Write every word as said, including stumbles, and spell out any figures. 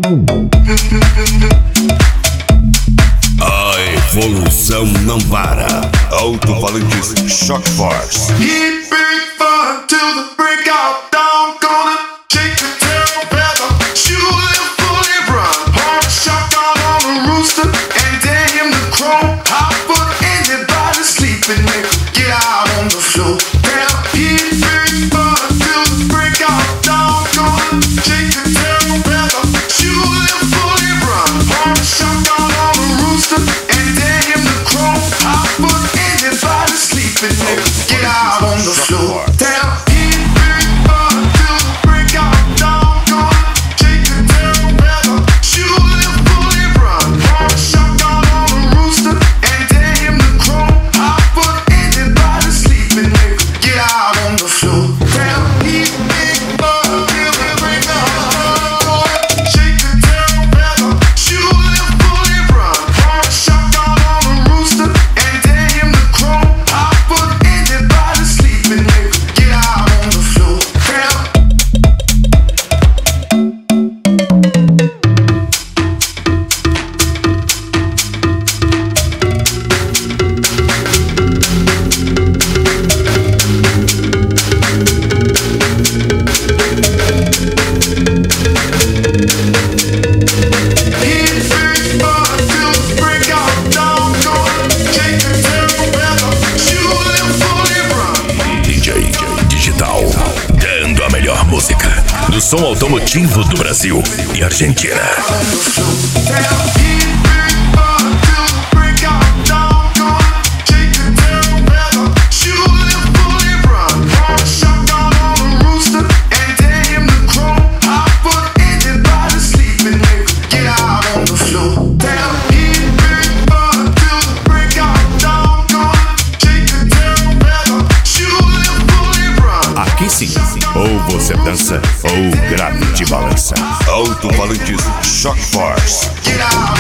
A evolução não para. Alto-falantes Shock Force. Keep big fun till the break of dawn. Gonna shake the tail feather, shoot it fully run. Pour a shotgun on the rooster and dare him to crow. Hot foot anybody sleeping, nigga, get out on the floor. Now keep big fun till the break of dawn. Gonna shake the tail feather, shoot it fully run. Pour a shotgun on the rooster and dare him to crow. Hot foot anybody sleeping, nigga, get out on the floor. Down, keep big fun till the break of dawn. Gonna shake the tail feather, shoot it fully run. Pour a shotgun on the rooster and dare him to crow. Hot foot anybody sleeping, nigga, get out on the floor. Down, keep big fun till the break of dawn. Gonna shake the tail feather, shoot it fully run. Pour a shotgun on the rooster and dare him to crow. Hot foot anybody sleeping, nigga, get out on the floor. Down. Keep big fun till the break of dawn. Gonna shake the tail feather, shoot it fully run. D J Digital, dando a melhor música do som automotivo do Brasil e Argentina. Down, keep big fun till the break of dawn. Gonna shake the tail feather, shoot it fully run. Pour a shotgun on the rooster and dare him to crow. Hot foot anybody sleeping, nigga, get out on the floor. Down, keep big fun till the break of dawn. Gonna shake the tail feather, shoot it fully run. Aqui sim, ou você dança ou grave de balança. Alto-falantes Shock Force. Get out